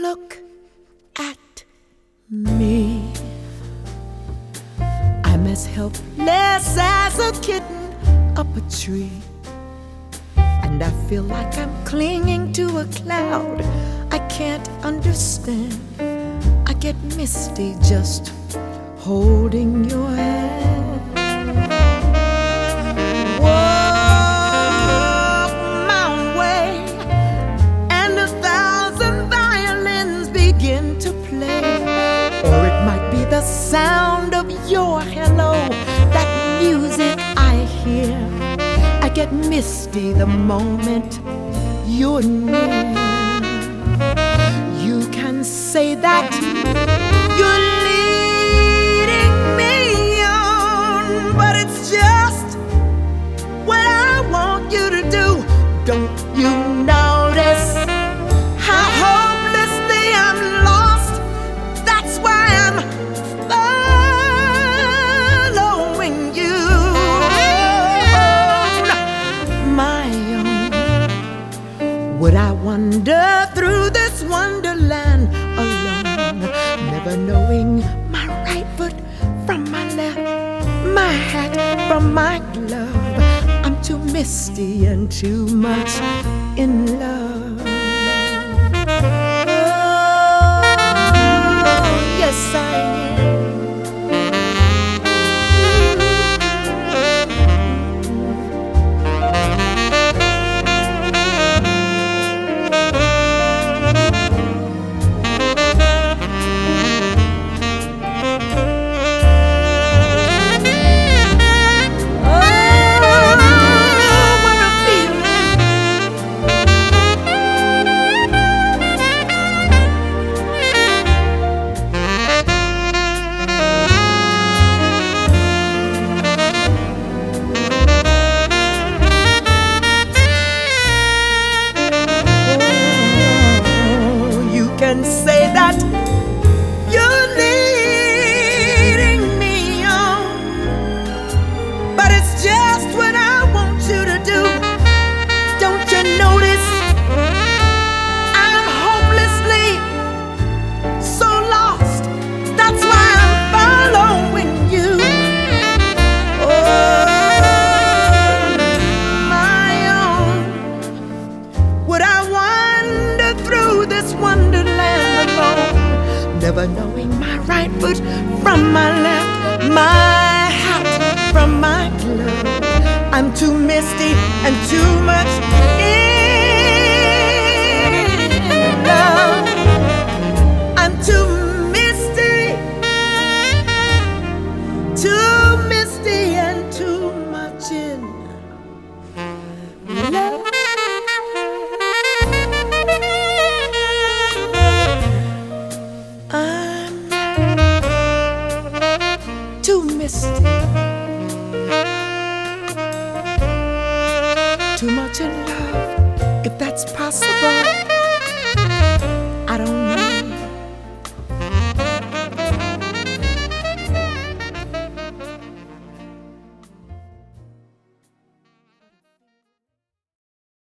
look at me, I'm as helpless as a kitten up a tree, and I feel like I'm clinging to a cloud I can't understand. I get misty just holding your hand. Walk my way, and 1,000 violins begin to play. Or it might be the sound of your hello, that music I hear. I get misty the moment you're near. You can say that you're leading me on, but it's just what I want you to do. Don't you notice how hopelessly I'm lost? That's why I'm following you. My own, would I wander through this wonderland alone, never knowing my right foot from my left, my hat from my glove? I'm too misty and too much in love. Oh, yes I am. And say that you're leading me on, but it's just what I want you to do. Don't you notice I'm hopelessly so lost? That's why I'm following you. Oh, my own, would I wander through this wonderland alone, never knowing my right foot from my left, my hat from my glove? I'm too misty and too much in love. I'm too misty and too much in love. Too misty, too much in love, if that's possible.